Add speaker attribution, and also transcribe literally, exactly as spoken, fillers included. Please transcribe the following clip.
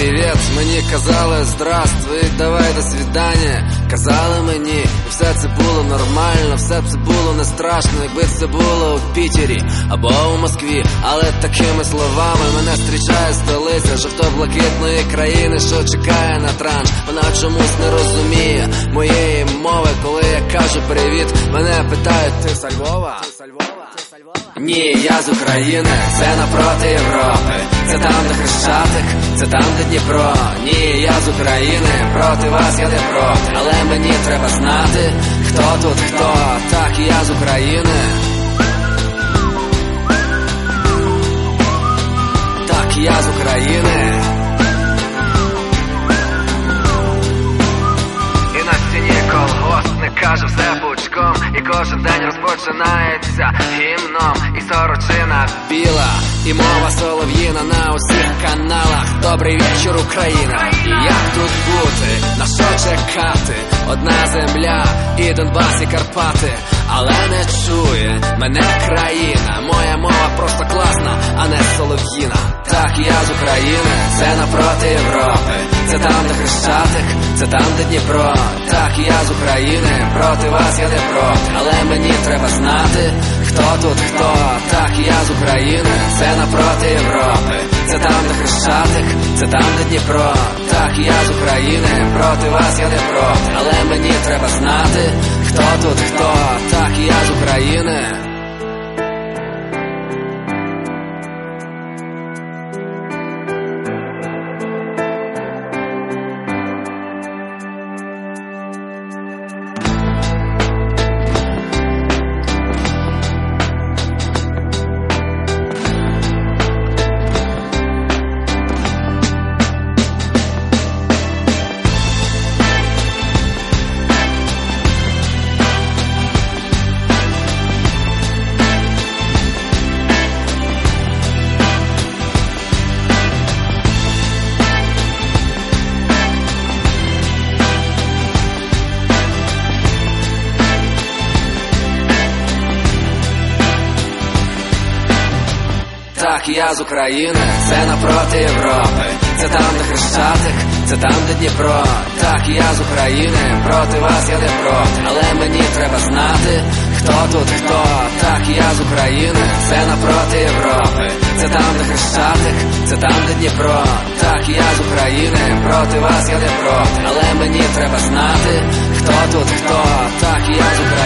Speaker 1: привіт, мені казали здравствуй, давай до свидання. Казали мені, і все це було нормально, все це було не страшно, якби це було у Пітері або у Москві. Але такими словами мене зустрічає столиця жовто-блакитної країни, що чекає на транш. Вона чомусь не розуміє моєї мови, коли я кажу привіт. Мене питають, ти з Львова? Ні, я з України, це напроти Європи. Це там, де Хрещатик, це там, де Дніпро. Ні, я з України, проти вас я не проти. Але мені треба знати, хто тут хто. Так, я з України. Так, я з України. І на стіні колгоспник каже все пучком, і кожен день розпочинається гімном. І сорочина біла, і мова солов'їна на усіх каналах. Добрий вечір, Україна. І як тут бути? На що чекати? Одна земля, і Донбас, і Карпати. Але не чує мене країна. Моя мова просто класна, а не солов'їна. Так, я з України, це напроти Європи. Це там, де Хрещатик, це там, де Дніпро. Так, я з України, проти вас я не проти. Але мені треба знати, хто тут хто. Так, я з України, це напроти Європи. Це там, де Хрещатик, це там, де Дніпро. Так, я з України, проти вас я не проти. Але мені треба знати, хто тут хто. Так, я з України. Так, я з України, це напроти Європи. Це там, де Хрещатик, це там, де Дніпро. Так, я з України, проти вас я не проти. Але мені треба знати, хто тут хто. Так, я з України, це напроти Європи. Це там, де Хрещатик, це там, де Дніпро. Так, я з України, проти вас я не проти. Але мені треба знати, хто тут хто. Так, я з України.